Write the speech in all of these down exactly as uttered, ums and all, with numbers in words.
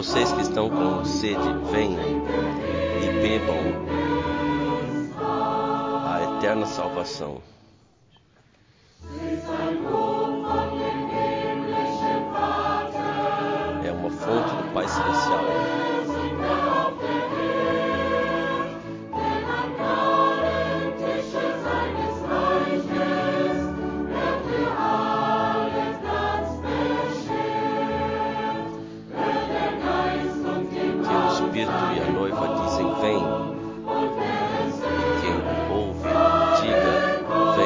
vocês que estão com sede, venham e bebam a eterna salvação. É uma fonte do Pai Celestial. Que o Espírito e a noiva dizem, vem. E quem ouve, diga,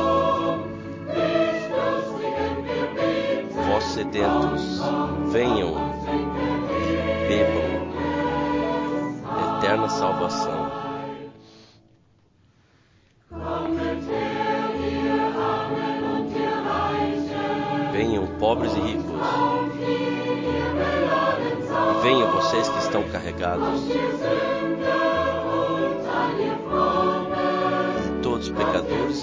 vem. Vós sedentos, venham e bebam eterna salvação. Venham pobres e ricos, e venham vocês que estão carregados, e todos pecadores,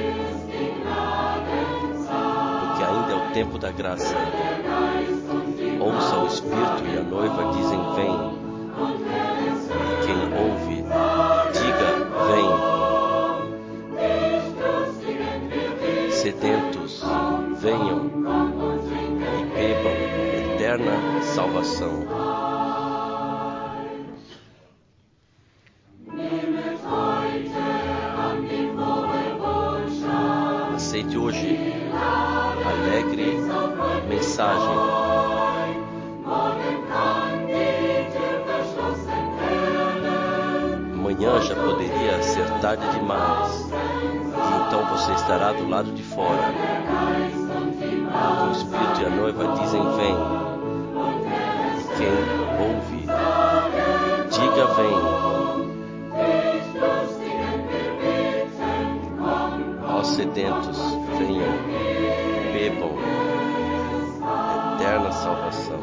porque ainda é o tempo da graça. Ouça o Espírito e a noiva dizem, vem. E quem ouve, diga, vem. Sedentos, venham e bebam eterna salvação. Aceite hoje a alegre mensagem. Amanhã já poderia ser tarde demais, e então você estará do lado de fora. O Espírito e a noiva dizem, vem. E quem ouve, diga, vem. Ó sedentos, venham, bebam eterna salvação.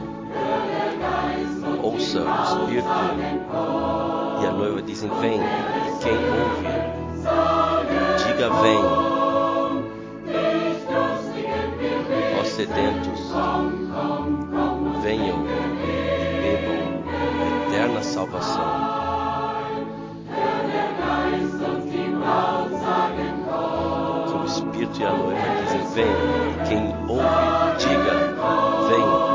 Ouça o Espírito e a noiva dizem, vem. E quem ouve, diga, vem. Ó sedentos, venham e bebam eterna salvação. Que o Espírito e a noiva dizem, vem. E quem ouve, diga, vem.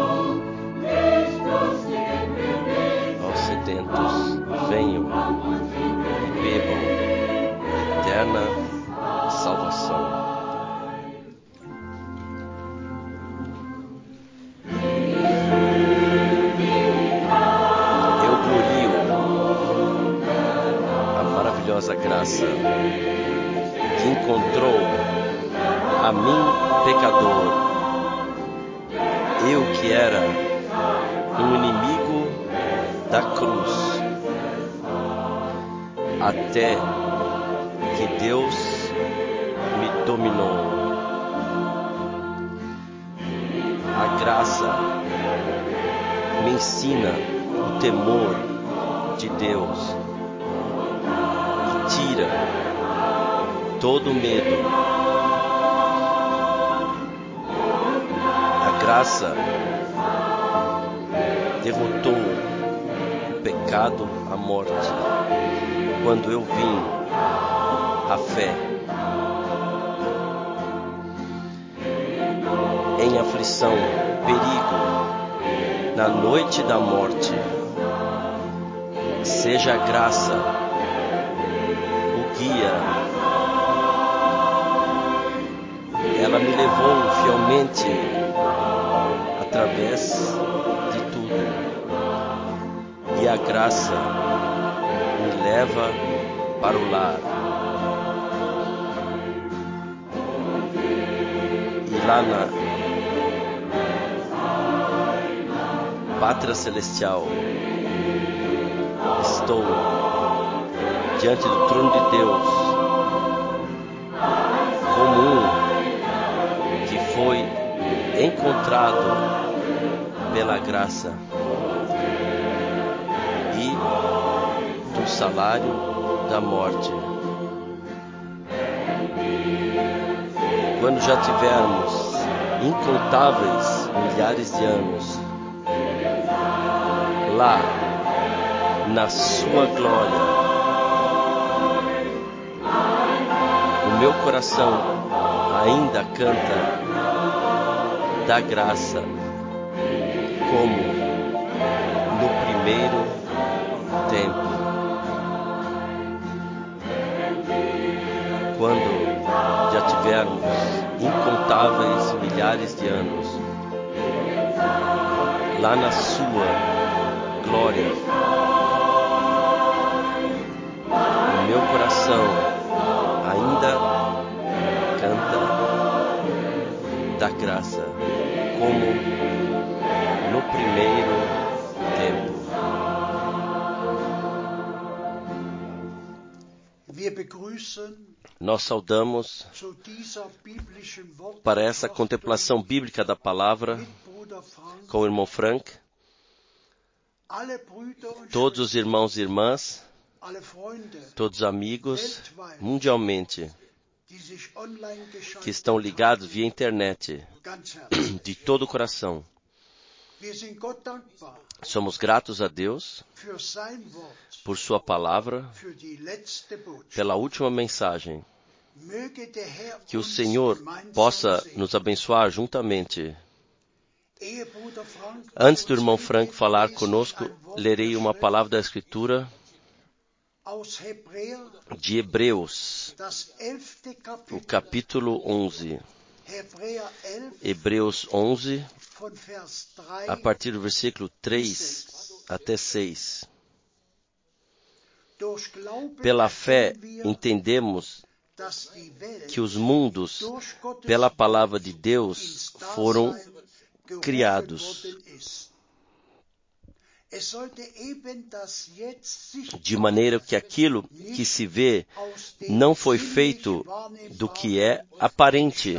Ó sedentos, venham e bebam eterna salvação. Eu glorio a maravilhosa graça que encontrou a mim, pecador. Eu que era um inimigo da cruz, até que Deus me dominou. A graça me ensina o temor de Deus e tira todo medo. A graça derrotou o pecado, a morte, quando eu vim à fé. Em aflição, perigo, na noite da morte, seja a graça o guia. Ela me levou fielmente através de tudo, e a graça me leva para o lar. E lá na Pátria Celestial estou diante do trono de Deus como um que foi encontrado pela graça e do salário da morte. Quando já tivermos incontáveis milhares de anos, lá na sua glória. O meu coração ainda canta da graça como no primeiro tempo, quando já tivermos incontáveis milhares de anos lá na sua glória. O meu coração ainda canta da graça como no primeiro tempo. Nós saudamos para essa contemplação bíblica da palavra com o irmão Frank, todos os irmãos e irmãs, todos os amigos mundialmente que estão ligados via internet, de todo o coração. Somos gratos a Deus por sua palavra, pela última mensagem. Que o Senhor possa nos abençoar juntamente. Antes do irmão Frank falar conosco, lerei uma palavra da Escritura de Hebreus, o capítulo onze. Hebreus onze, a partir do versículo três até seis. Pela fé entendemos que os mundos, pela palavra de Deus, foram criados, de maneira que aquilo que se vê não foi feito do que é aparente.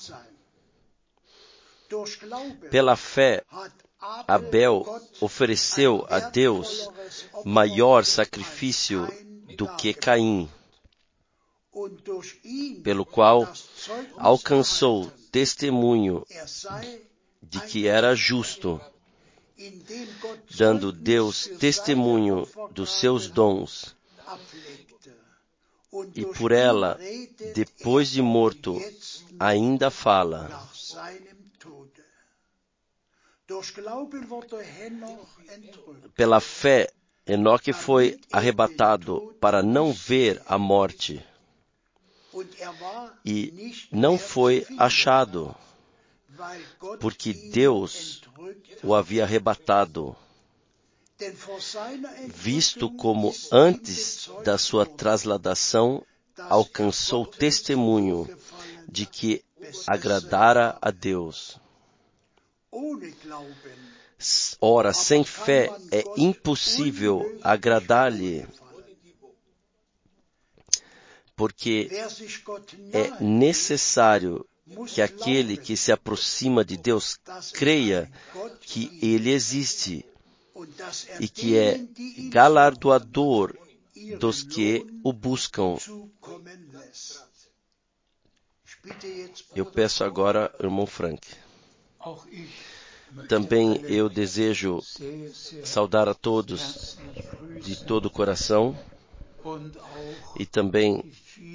Pela fé, Abel ofereceu a Deus maior sacrifício do que Caim, pelo qual alcançou testemunho de que era justo, dando Deus testemunho dos seus dons, e por ela, depois de morto, ainda fala. Pela fé, Enoque foi arrebatado para não ver a morte, e não foi achado, porque Deus o havia arrebatado, visto como antes da sua trasladação alcançou testemunho de que agradara a Deus. Ora, sem fé é impossível agradar-lhe, porque é necessário que aquele que se aproxima de Deus creia que Ele existe e que é galardoador dos que o buscam. Eu peço agora, irmão Frank. Também eu desejo saudar a todos de todo o coração e também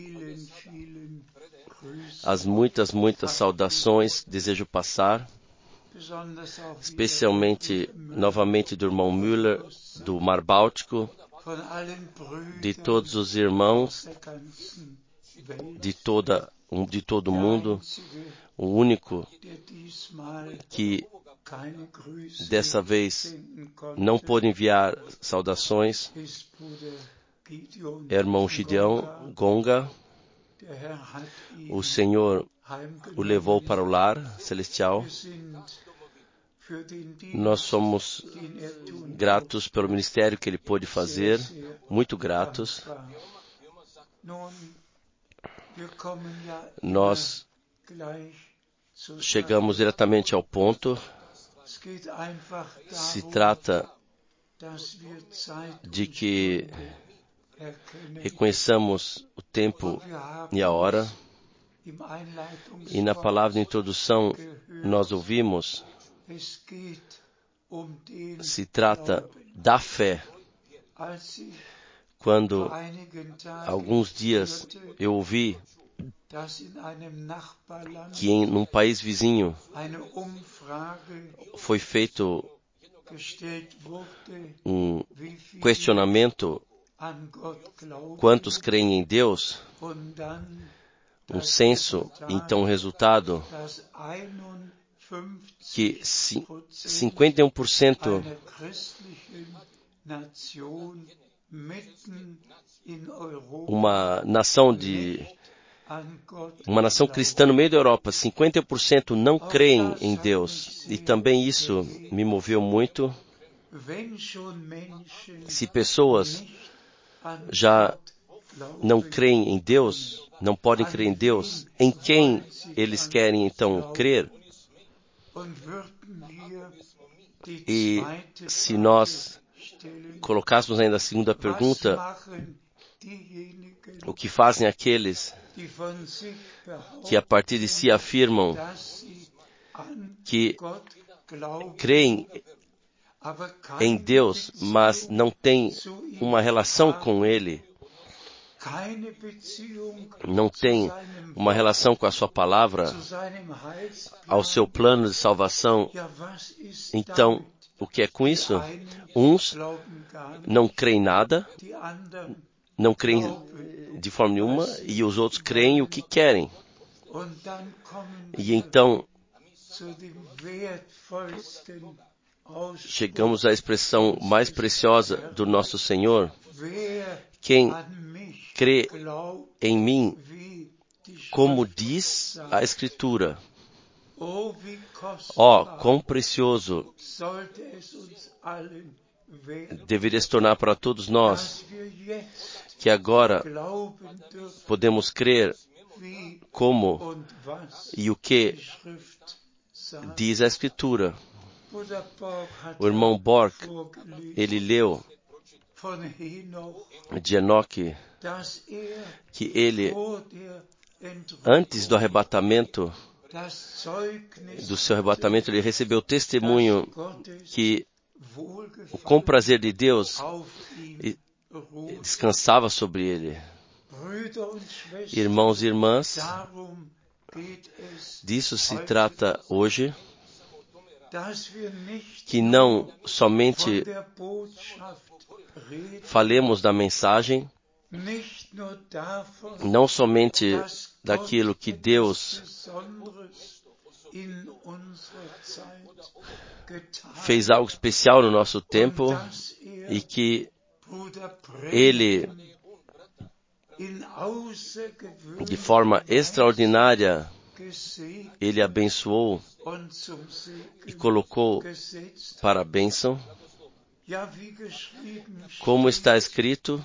as muitas, muitas saudações desejo passar, especialmente novamente do irmão Müller, do Mar Báltico, de todos os irmãos de, toda, de todo o mundo, o único que dessa vez não pôde enviar saudações é o irmão Gideão Gonga. O Senhor o levou para o lar celestial. Nós somos gratos pelo ministério que ele pôde fazer, muito gratos. Nós chegamos diretamente ao ponto. Se trata de que reconheçamos o tempo e a hora. E na palavra de introdução nós ouvimos se trata da fé. Quando, alguns dias, eu ouvi que em um país vizinho foi feito um questionamento: quantos creem em Deus? Um censo, então o resultado que cinquenta e um por cento uma nação de uma nação cristã no meio da Europa, cinquenta por cento não creem em Deus. E também isso me moveu muito. Se pessoas já não creem em Deus, não podem crer em Deus, em quem eles querem então crer? E se nós colocássemos ainda a segunda pergunta, o que fazem aqueles que a partir de si afirmam que creem em Deus, mas não têm uma relação com Ele, não têm uma relação com a sua palavra, ao seu plano de salvação? Então, o que é com isso? Uns não creem nada, não creem de forma nenhuma, e os outros creem o que querem. E então, chegamos à expressão mais preciosa do nosso Senhor: quem crê em mim, como diz a Escritura. Ó, oh, quão precioso deveria se tornar para todos nós que agora podemos crer como e o que diz a Escritura. O irmão Borg, ele leu de Enoque que ele, antes do arrebatamento, do seu arrebatamento, ele recebeu testemunho que o com prazer de Deus descansava sobre ele. Irmãos e irmãs, disso se trata hoje, que não somente falemos da mensagem, não somente daquilo que Deus fez algo especial no nosso tempo e que Ele, de forma extraordinária, Ele abençoou e colocou para a bênção. Como está escrito,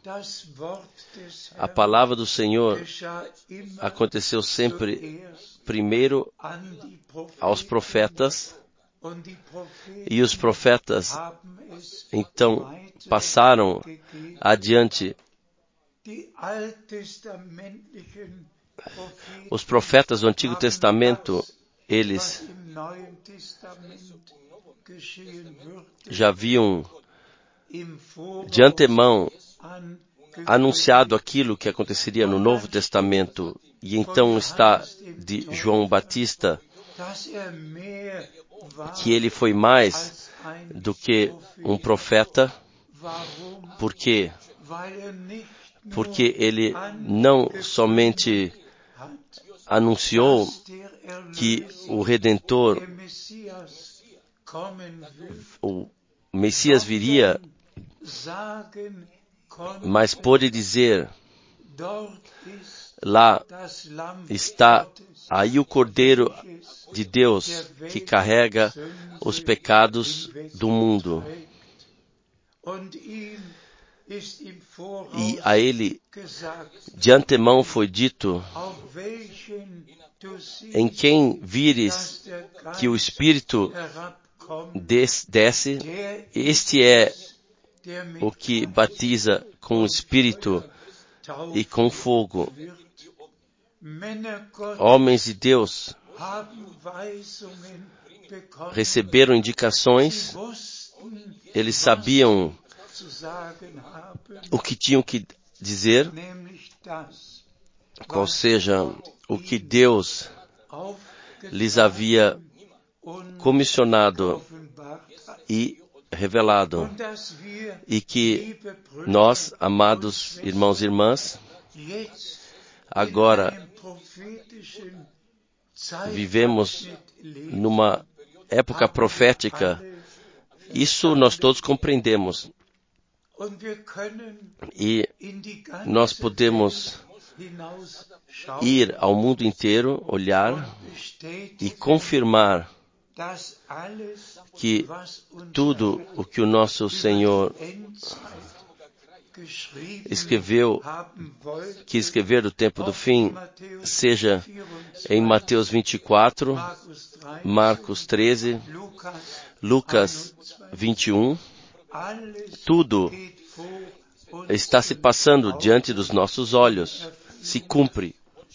a palavra do Senhor aconteceu sempre primeiro aos profetas, e os profetas então passaram adiante. Os profetas do Antigo Testamento, eles já haviam de antemão anunciado aquilo que aconteceria no Novo Testamento. E então está de João Batista que ele foi mais do que um profeta. Por quê? Porque ele não somente anunciou que o Redentor, o Messias viria, mas pôde dizer: lá está aí o Cordeiro de Deus que carrega os pecados do mundo. E a ele de antemão foi dito: em quem vires que o Espírito desce, este é o que batiza com o Espírito e com fogo. Homens de Deus receberam indicações, eles sabiam o que tinham que dizer, qual seja o que Deus lhes havia comissionado e revelado, e que nós, amados irmãos e irmãs, agora vivemos numa época profética. Isso nós todos compreendemos. E nós podemos ir ao mundo inteiro, olhar e confirmar que tudo o que o nosso Senhor escreveu, que escrever do tempo do fim, seja em Mateus vinte e quatro, Marcos treze, Lucas vinte e um, tudo está se passando diante dos nossos olhos, se cumpre.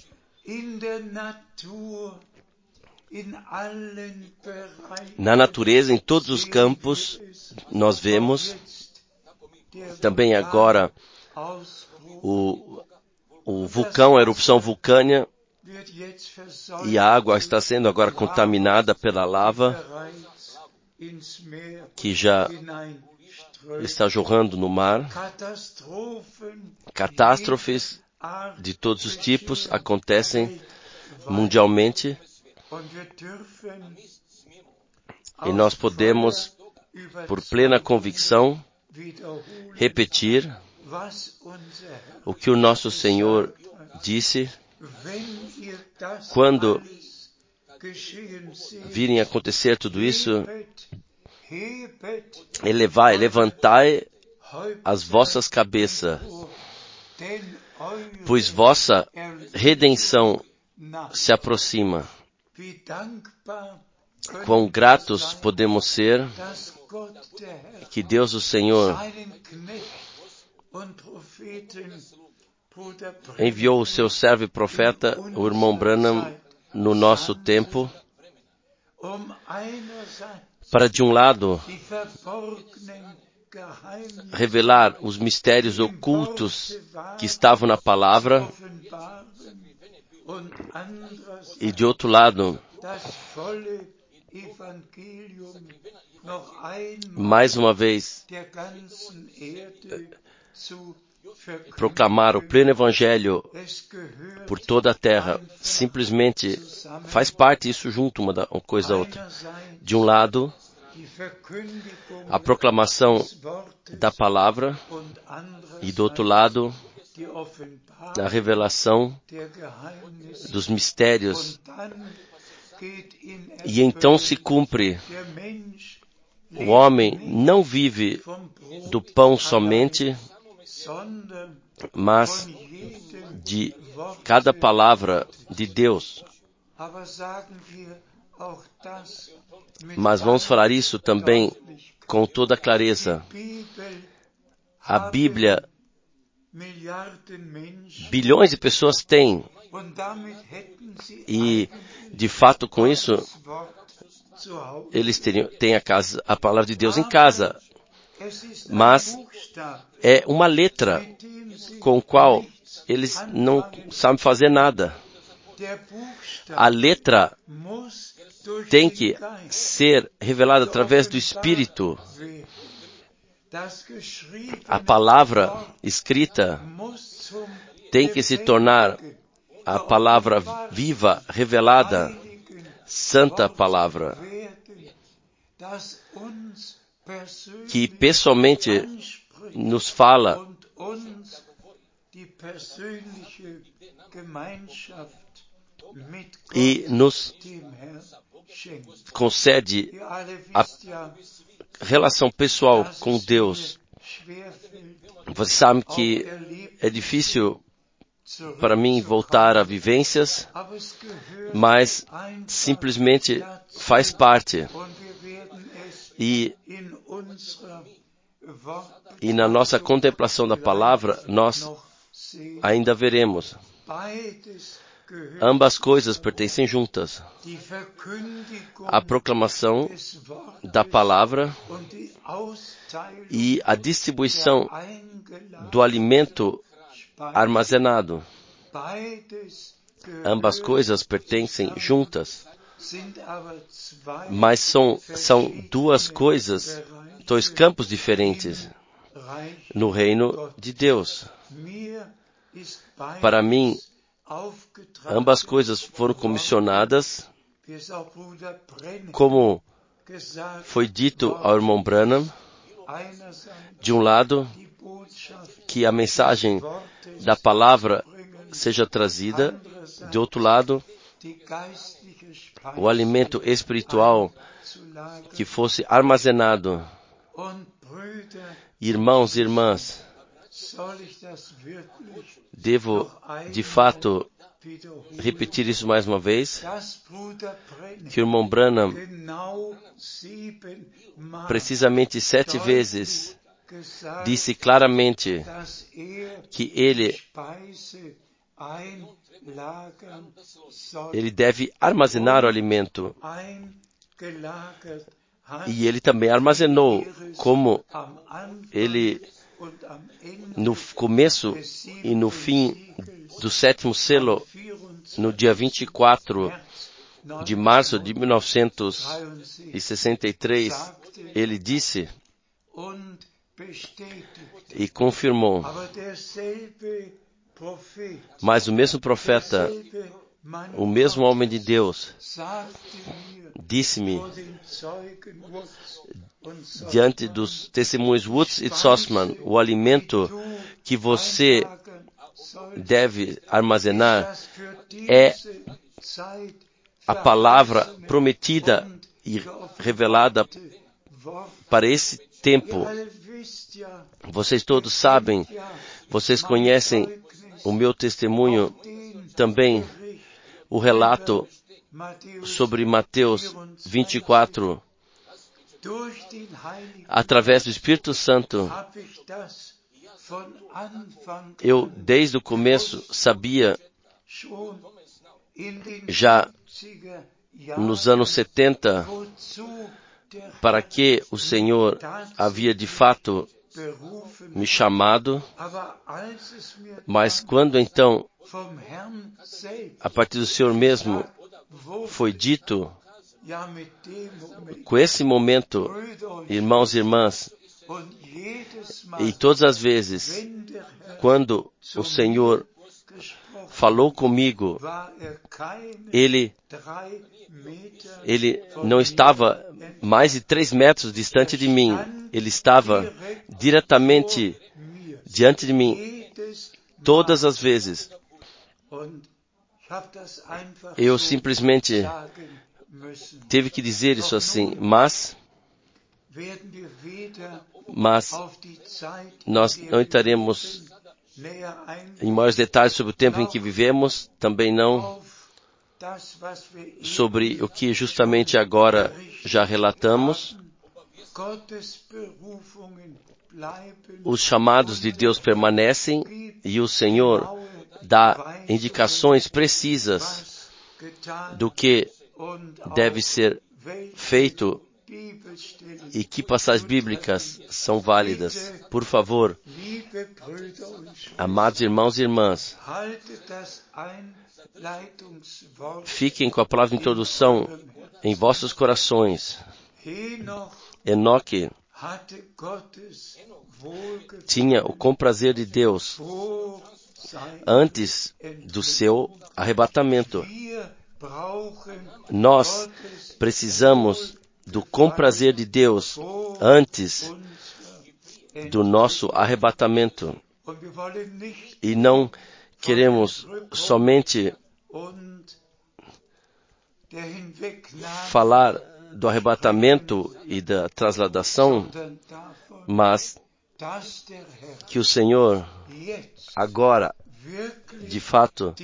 Na natureza, em todos os campos, nós vemos também agora o, o vulcão, a erupção vulcânica, e a água está sendo agora contaminada pela lava, que já está jorrando no mar. Catástrofes de todos os tipos acontecem mundialmente, e nós podemos, por plena convicção, repetir o que o nosso Senhor disse: quando virem acontecer tudo isso, elevai, levantai as vossas cabeças, pois vossa redenção se aproxima. Quão gratos podemos ser que Deus, o Senhor, enviou o seu servo e profeta, o irmão Branham, no nosso tempo, para, de um lado, revelar os mistérios ocultos que estavam na palavra, e, de outro lado, mais uma vez, proclamar o pleno evangelho por toda a terra. Simplesmente faz parte isso junto, uma, da, uma coisa da outra. De um lado, a proclamação da palavra, e do outro lado, a revelação dos mistérios. E então se cumpre: o homem não vive do pão somente, mas de cada palavra de Deus. Mas vamos falar isso também com toda clareza. A Bíblia, bilhões de pessoas têm, e, de fato, com isso, eles teriam, têm a, casa, a palavra de Deus em casa. Mas é uma letra com a qual eles não sabem fazer nada. A letra tem que ser revelada através do Espírito. A palavra escrita tem que se tornar a palavra viva, revelada, santa palavra, que pessoalmente nos fala e nos concede a relação pessoal com Deus. Você sabe que é difícil para mim voltar a vivências, mas simplesmente faz parte. E, e na nossa contemplação da palavra, nós ainda veremos. ambas coisas pertencem juntas. A proclamação da palavra e a distribuição do alimento armazenado. Ambas coisas pertencem juntas, mas são, são duas coisas, dois campos diferentes no reino de Deus. Para mim, ambas coisas foram comissionadas, como foi dito ao irmão Branham, de um lado, que a mensagem da palavra seja trazida, de outro lado, o alimento espiritual que fosse armazenado. Irmãos e irmãs, devo de fato repetir isso mais uma vez, que o irmão Branham precisamente sete vezes disse claramente que ele ele deve armazenar o alimento. E ele também armazenou, como ele, no começo e no fim do sétimo selo, no dia vinte e quatro de março de mil novecentos e sessenta e três, ele disse e confirmou. Mas o mesmo profeta, o mesmo homem de Deus, disse-me, diante dos testemunhos Woods e Sossman, o alimento que você deve armazenar é a palavra prometida e revelada para esse tempo. Vocês todos sabem, vocês conhecem o meu testemunho, também o relato sobre Mateus vinte e quatro. Através do Espírito Santo, eu desde o começo sabia, já nos anos setenta, para que o Senhor havia de fato me chamado, mas quando então, a partir do Senhor mesmo, foi dito, com esse momento, irmãos e irmãs, e todas as vezes, quando o Senhor falou comigo, Ele, ele não estava mais de três metros distante de mim, Ele estava diretamente diante de mim, todas as vezes. Eu simplesmente teve que dizer isso assim, mas, mas nós não entraremos em maiores detalhes sobre o tempo em que vivemos, também não sobre o que justamente agora já relatamos. Os chamados de Deus permanecem e o Senhor dá indicações precisas do que deve ser feito e que passagens bíblicas são válidas. Por favor, amados irmãos e irmãs, fiquem com a palavra de introdução em vossos corações. Enoque tinha o comprazer de Deus antes do seu arrebatamento. Nós precisamos do comprazer de Deus antes do nosso arrebatamento. E não queremos somente falar do arrebatamento e da transladação, mas que o Senhor agora, de fato,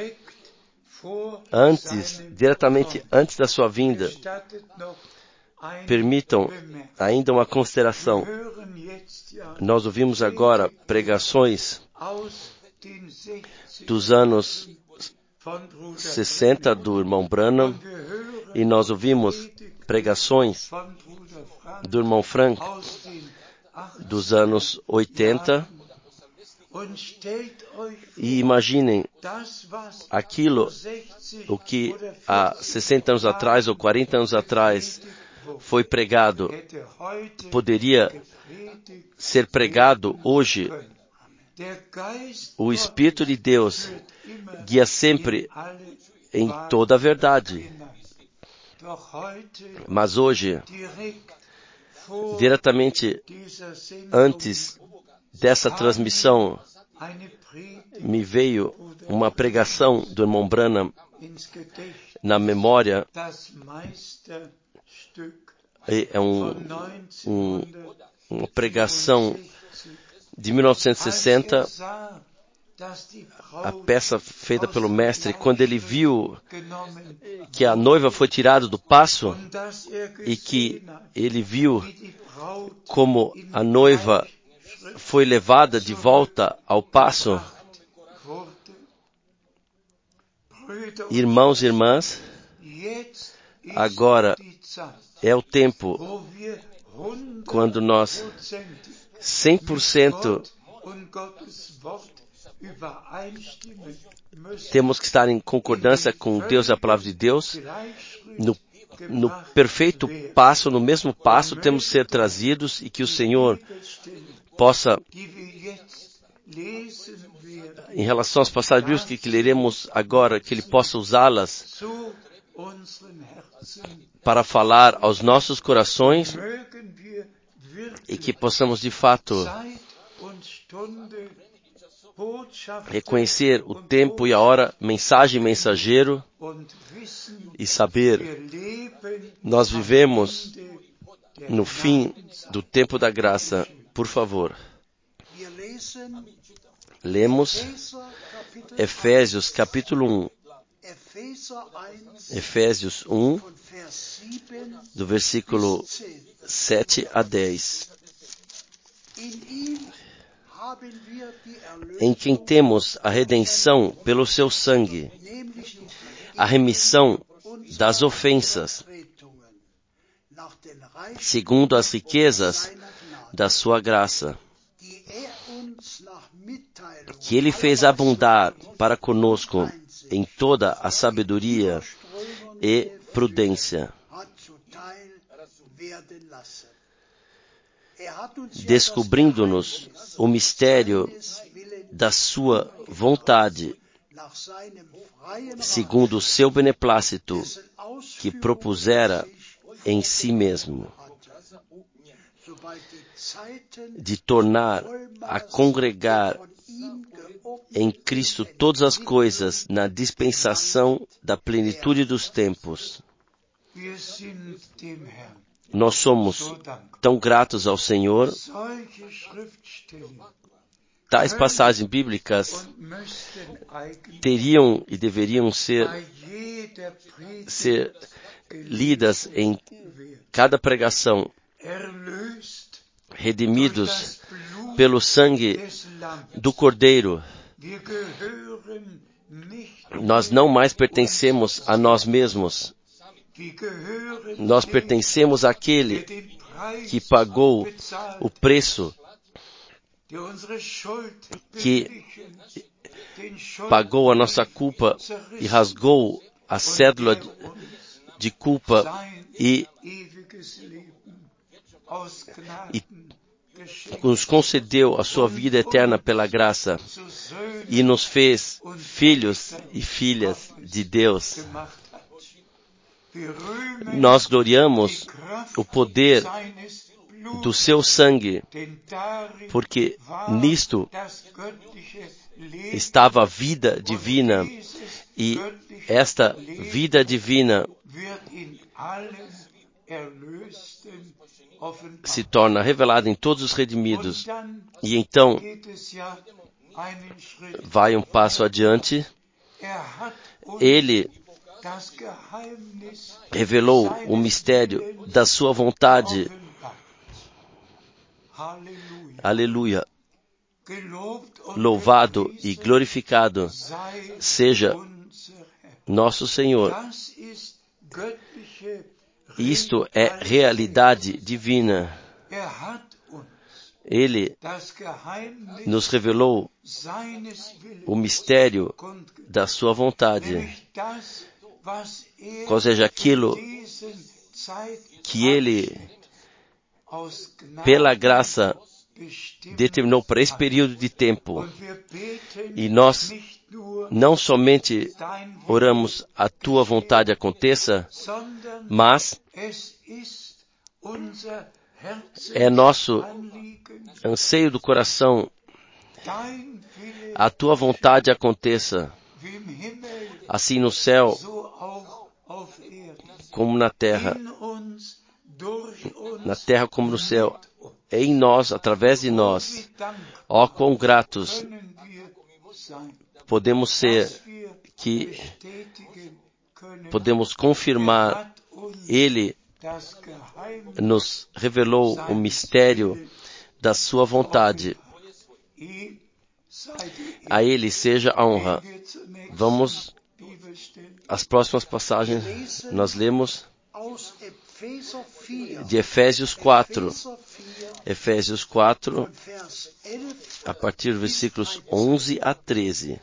antes, diretamente antes da sua vinda, permitam ainda uma consideração. Nós ouvimos agora pregações dos anos sessenta do irmão Branham, e nós ouvimos pregações do irmão Frank dos anos oitenta. E imaginem aquilo, o que há sessenta anos atrás ou quarenta anos atrás foi pregado, poderia ser pregado hoje. O Espírito de Deus guia sempre em toda a verdade. Mas hoje, diretamente antes dessa transmissão, me veio uma pregação do irmão Branham na memória. É um, um, uma pregação de mil novecentos e sessenta, a peça feita pelo mestre, quando ele viu que a noiva foi tirada do paço e que ele viu como a noiva foi levada de volta ao paço. Irmãos e irmãs, agora é o tempo quando nós cem por cento temos que estar em concordância com Deus e a palavra de Deus. No, no perfeito passo, no mesmo passo, temos que ser trazidos, e que o Senhor possa, em relação às passagens bíblicas que leremos agora, que Ele possa usá-las para falar aos nossos corações, e que possamos de fato reconhecer o tempo e a hora, mensagem e mensageiro, e saber, nós vivemos no fim do tempo da graça. Por favor, lemos Efésios capítulo um. Efésios um, do versículo sete a dez. Em quem temos a redenção pelo seu sangue, a remissão das ofensas, segundo as riquezas da sua graça, que Ele fez abundar para conosco em toda a sabedoria e prudência, descobrindo-nos o mistério da sua vontade, segundo o seu beneplácito, que propusera em si mesmo, de tornar a congregar em Cristo todas as coisas na dispensação da plenitude dos tempos. Nós somos tão gratos ao Senhor. Tais passagens bíblicas teriam e deveriam ser, ser lidas em cada pregação. Redimidos pelo sangue do Cordeiro, nós não mais pertencemos a nós mesmos. Nós pertencemos àquele que pagou o preço, que pagou a nossa culpa e rasgou a cédula de culpa e, e nos concedeu a sua vida eterna pela graça e nos fez filhos e filhas de Deus. Nós gloriamos o poder do seu sangue, porque nisto estava a vida divina, e esta vida divina se torna revelada em todos os redimidos. E então vai um passo adiante. Ele revelou o mistério da sua vontade. Aleluia. Louvado e glorificado seja nosso Senhor. Isto é realidade divina. Ele nos revelou o mistério da sua vontade, ou seja, aquilo que Ele, pela graça, determinou para esse período de tempo. E nós não somente oramos a Tua vontade aconteça, mas é nosso anseio do coração, a Tua vontade aconteça, assim no céu como na terra, na terra como no céu, em nós, através de nós. Ó, quão gratos podemos ser, que podemos confirmar, Ele nos revelou o mistério da sua vontade. A Ele seja a honra. Vamos às próximas passagens. Nós lemos de Efésios quatro. Efésios quatro, a partir dos versículos onze a treze.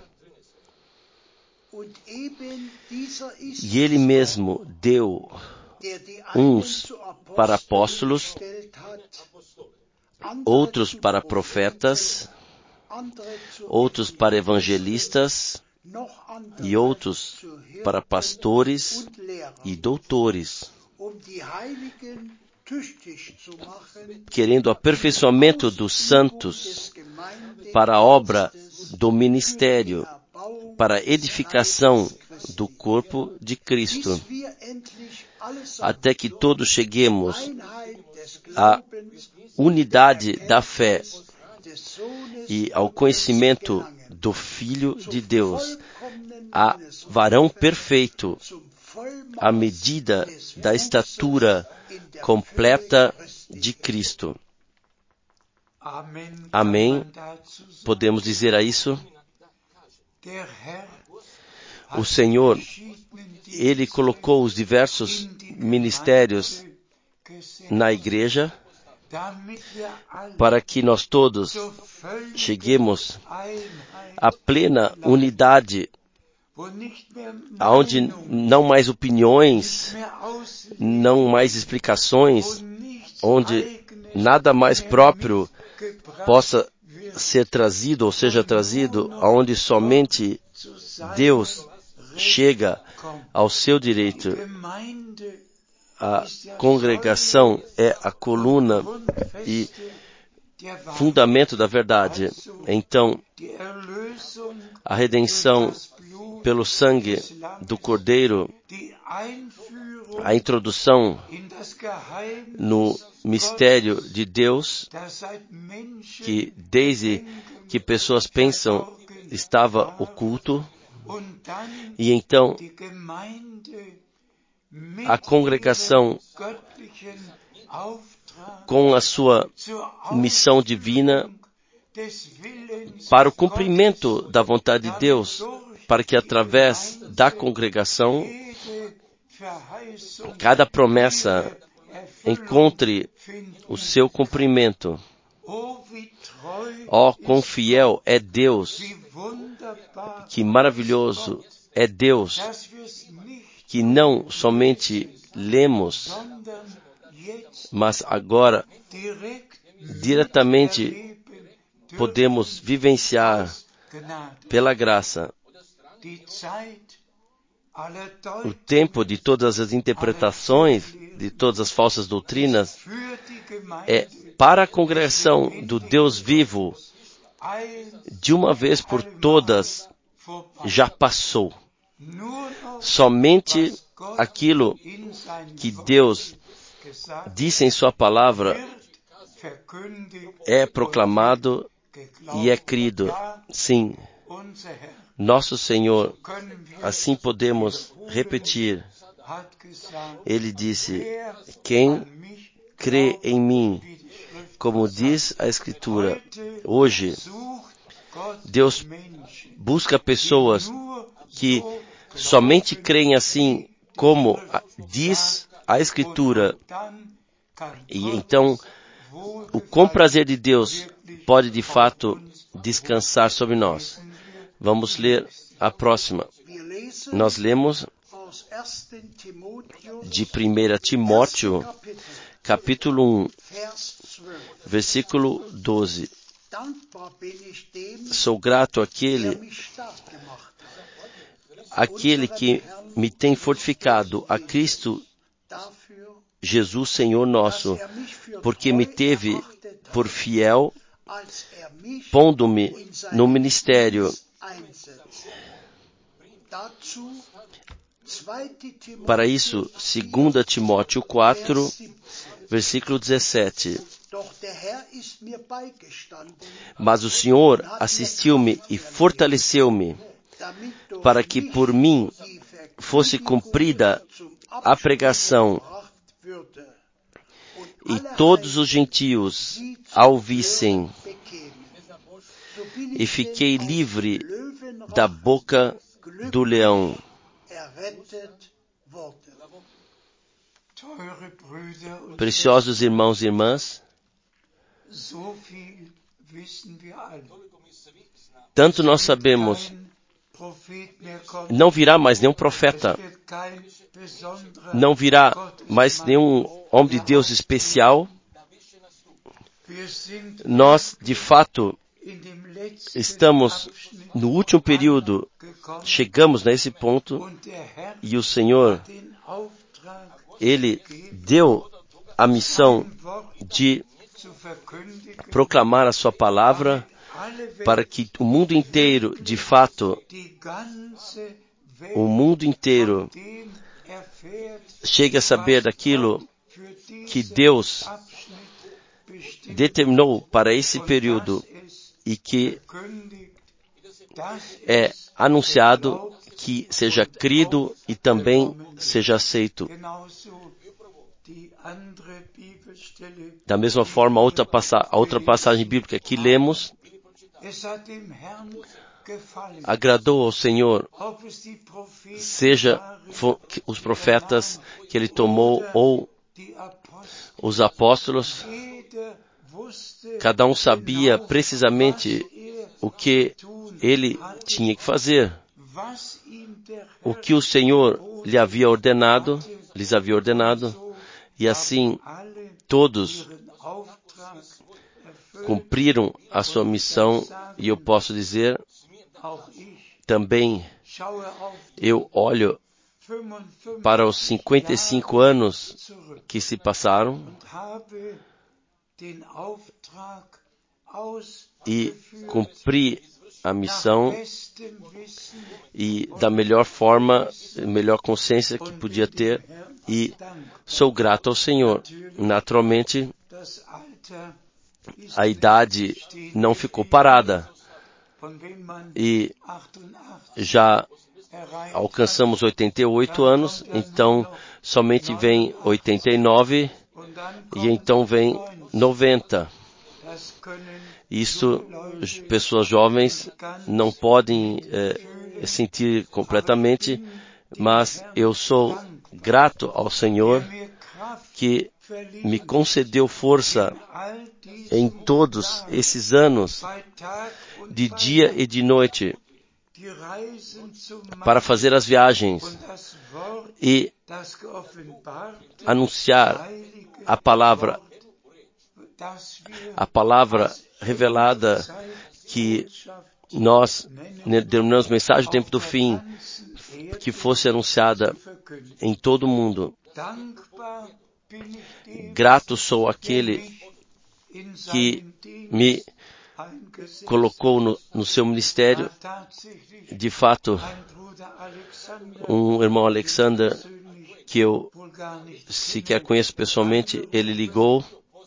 E Ele mesmo deu uns para apóstolos, outros para profetas, outros para evangelistas e outros para pastores e doutores, querendo o aperfeiçoamento dos santos para a obra do ministério, para a edificação do corpo de Cristo, até que todos cheguemos à unidade da fé e ao conhecimento do Filho de Deus, a varão perfeito, à medida da estatura completa de Cristo. Amém. Podemos dizer a isso? O Senhor, Ele colocou os diversos ministérios na igreja para que nós todos cheguemos à plena unidade, onde não mais opiniões, não mais explicações, onde nada mais próprio possa ser trazido ou seja trazido, onde somente Deus chega ao seu direito. A congregação é a coluna e fundamento da verdade. Então, a redenção pelo sangue do Cordeiro, a introdução no mistério de Deus, que desde que pessoas pensam estava oculto, e então a congregação, com a sua missão divina, para o cumprimento da vontade de Deus, para que através da congregação cada promessa encontre o seu cumprimento. Ó, quão fiel é Deus, que maravilhoso é Deus, que não somente lemos, mas agora diretamente podemos vivenciar pela graça. O tempo de todas as interpretações, de todas as falsas doutrinas, é para a congregação do Deus vivo, de uma vez por todas, já passou. Somente aquilo que Deus disse em sua palavra é proclamado e é crido. Sim, nosso Senhor, assim podemos repetir. Ele disse: quem crê em mim, como diz a Escritura, hoje Deus busca pessoas que somente creem assim como diz a Escritura, e então o com prazer de Deus pode de fato descansar sobre nós. Vamos ler a próxima. Nós lemos de primeira Timóteo, capítulo um, versículo doze. Sou grato àquele, àquele que me tem fortificado, a Cristo Jesus, Senhor nosso, porque me teve por fiel, pondo-me no ministério. Para isso, segunda Timóteo quatro, versículo dezessete. Mas o Senhor assistiu-me e fortaleceu-me, para que por mim fosse cumprida a pregação, e todos os gentios a ouvissem, e fiquei livre da boca do leão. Preciosos irmãos e irmãs, tanto nós sabemos, não virá mais nenhum profeta, não virá mais nenhum homem de Deus especial. Nós, de fato, estamos no último período, chegamos nesse ponto, e o Senhor, Ele deu a missão de proclamar a sua palavra para que o mundo inteiro, de fato, o mundo inteiro chegue a saber daquilo que Deus determinou para esse período e que é anunciado, que seja crido e também seja aceito. Da mesma forma, a outra, passa, a outra passagem bíblica que lemos, agradou ao Senhor, seja os profetas que Ele tomou ou os apóstolos, cada um sabia precisamente o que ele tinha que fazer, o que o Senhor lhe havia ordenado, lhes havia ordenado, e assim todos cumpriram a sua missão, e eu posso dizer, também eu olho para os cinquenta e cinco anos que se passaram e cumpri a missão e da melhor forma, melhor consciência que podia ter, e sou grato ao Senhor. Naturalmente, a idade não ficou parada e já alcançamos oitenta e oito anos, então somente vem oitenta e nove e então vem noventa. Isso, pessoas jovens não podem é, sentir completamente, mas eu sou grato ao Senhor que me concedeu força em todos esses anos, de dia e de noite, para fazer as viagens e anunciar a palavra, a palavra revelada que nós denominamos mensagem do tempo do fim, que fosse anunciada em todo o mundo. Grato sou àquele que me colocou no, no seu ministério. De fato, um irmão Alexander, que eu sequer conheço pessoalmente, ele ligou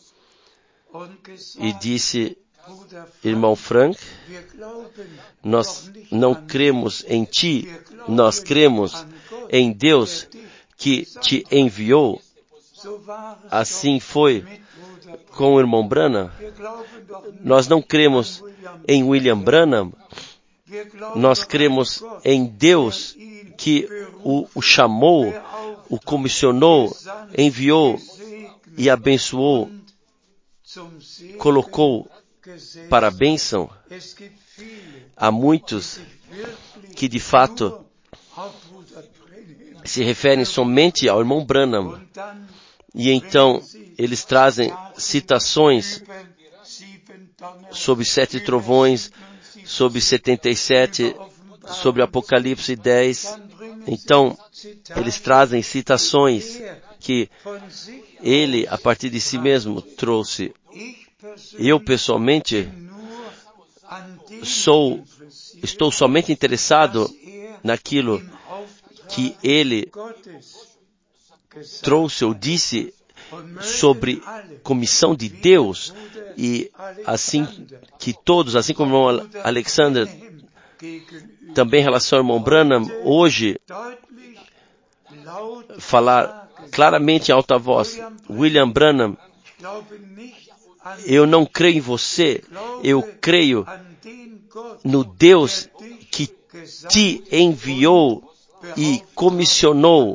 e disse: irmão Frank, nós não cremos em ti, nós cremos em Deus que te enviou. Assim foi com o irmão Branham. Nós não cremos em William Branham, nós cremos em Deus que o, o chamou, o comissionou, enviou e abençoou, colocou para a bênção. Há muitos que de fato se referem somente ao irmão Branham, e então eles trazem citações sobre sete trovões, sobre setenta e sete, sobre Apocalipse dez. Então, eles trazem citações que ele, a partir de si mesmo, trouxe. Eu, pessoalmente, sou, estou somente interessado naquilo que ele trouxe ou disse sobre comissão de Deus, e assim que todos, assim como o irmão Alexander, também em relação ao irmão Branham, hoje, falar claramente em alta voz: William Branham, eu não creio em você, eu creio no Deus que te enviou e comissionou.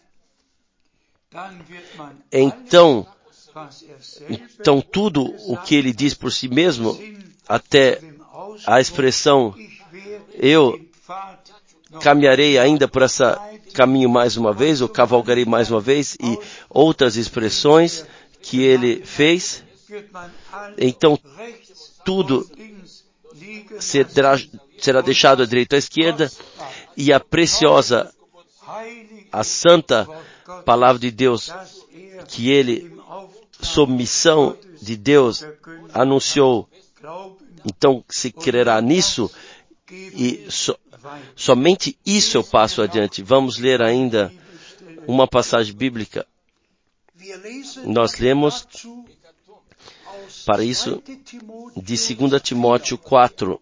Então, então tudo o que ele diz por si mesmo, até a expressão eu caminharei ainda por esse caminho mais uma vez, ou cavalgarei mais uma vez, e outras expressões que ele fez, então tudo será, será deixado à direita ou à esquerda, e a preciosa, a santa palavra de Deus, que ele, sob missão de Deus, anunciou. Então se crerá nisso, e so, somente isso eu passo adiante. Vamos ler ainda uma passagem bíblica. Nós lemos para isso de Segunda Timóteo quatro,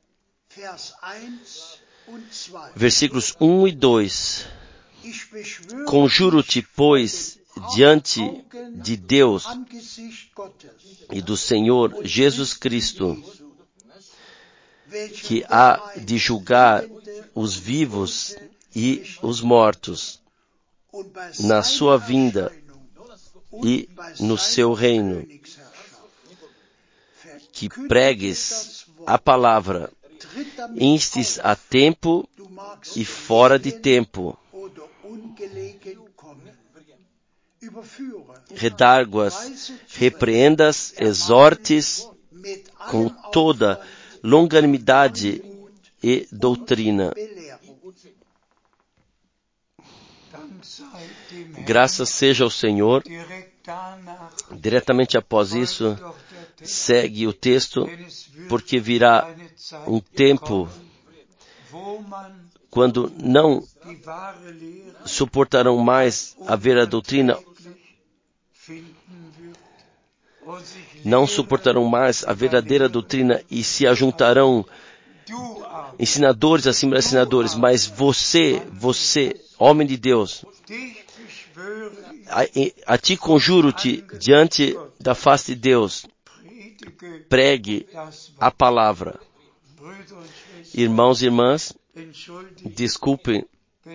versículos um e dois. Conjuro-te, pois, diante de Deus e do Senhor Jesus Cristo, que há de julgar os vivos e os mortos na sua vinda e no seu reino, que pregues a palavra, instes a tempo e fora de tempo, redarguas, repreendas, exortes com toda longanimidade e doutrina. Graças seja ao Senhor. Diretamente após isso, segue o texto, porque virá um tempo quando não suportarão mais a vera doutrina, não suportarão mais a verdadeira doutrina e se ajuntarão ensinadores acima de ensinadores, mas você, você, homem de Deus, a, a ti conjuro-te diante da face de Deus, pregue a palavra. Irmãos e irmãs, desculpem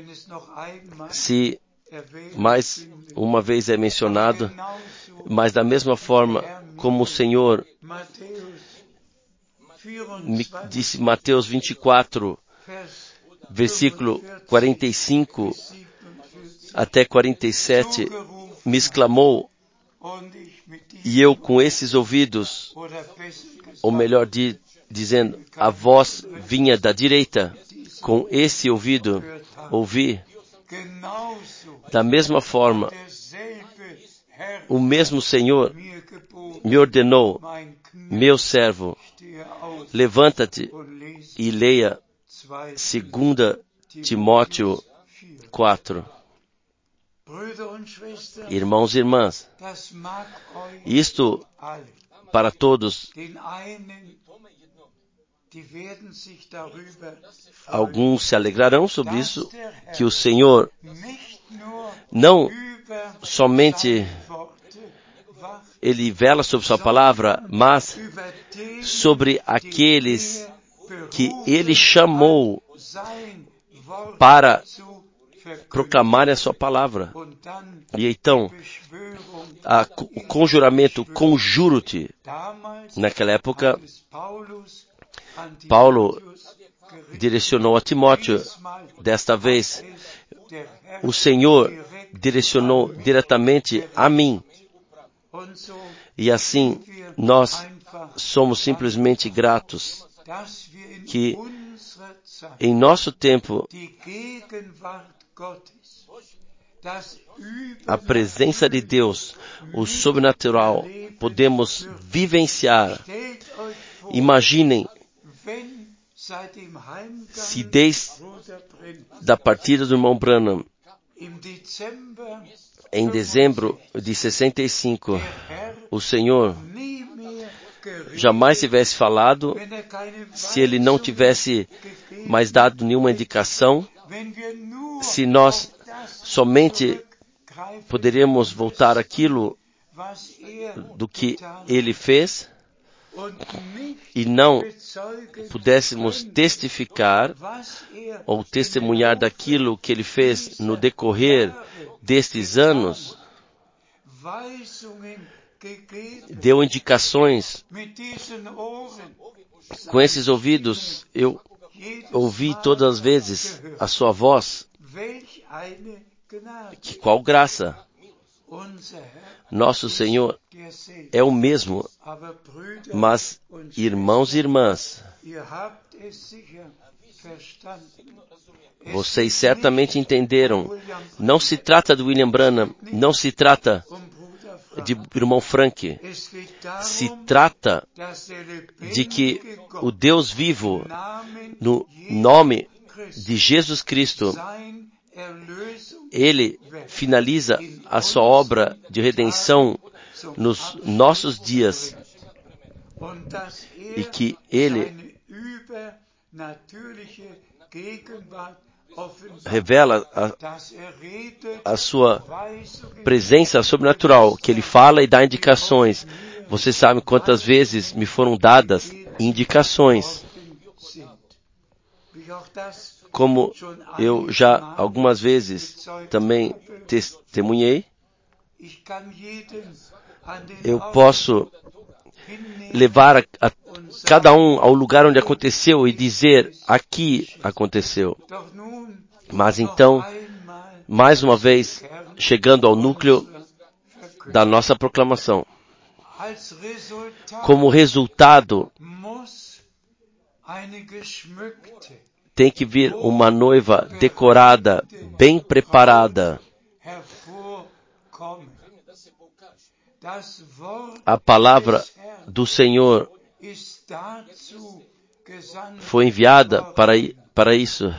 se mais uma vez é mencionado, mas da mesma forma como o Senhor me disse, Mateus vinte e quatro, versículo quarenta e cinco até quarenta e sete, me exclamou, e eu com esses ouvidos, ou melhor de, dizendo, a voz vinha da direita, com esse ouvido, ouvi. Da mesma forma, o mesmo Senhor me ordenou, meu servo, levanta-te e leia Segunda Timóteo quatro. Irmãos e irmãs, isto para todos, alguns se alegrarão sobre isso, que o Senhor não somente Ele vela sobre sua palavra, mas sobre aqueles que Ele chamou para proclamarem a sua palavra. E então, a, o conjuramento, conjuro-te. Naquela época, Paulo direcionou a Timóteo. Desta vez, o Senhor direcionou diretamente a mim. E assim, nós somos simplesmente gratos que em nosso tempo a presença de Deus, o sobrenatural, podemos vivenciar. Imaginem se desde a partida do irmão Branham, em dezembro de sessenta e cinco, o Senhor jamais tivesse falado, se Ele não tivesse mais dado nenhuma indicação, se nós somente poderíamos voltar àquilo do que Ele fez e não pudéssemos testificar ou testemunhar daquilo que Ele fez no decorrer destes anos, deu indicações. Com esses ouvidos, eu ouvi todas as vezes a sua voz. Que qual graça! Nosso Senhor é o mesmo, mas, irmãos e irmãs, vocês certamente entenderam. Não se trata de William Branham, não se trata de irmão Frank. Se trata de que o Deus vivo, no nome de Jesus Cristo, Ele finaliza a sua obra de redenção nos nossos dias e que Ele revela a, a sua presença sobrenatural, que Ele fala e dá indicações. Vocês sabem quantas vezes me foram dadas indicações. Como eu já algumas vezes também testemunhei, eu posso levar a, a cada um ao lugar onde aconteceu e dizer, aqui aconteceu. Mas então, mais uma vez, chegando ao núcleo da nossa proclamação. Como resultado, tem que vir uma noiva decorada, bem preparada. A palavra do Senhor foi enviada para, para isso,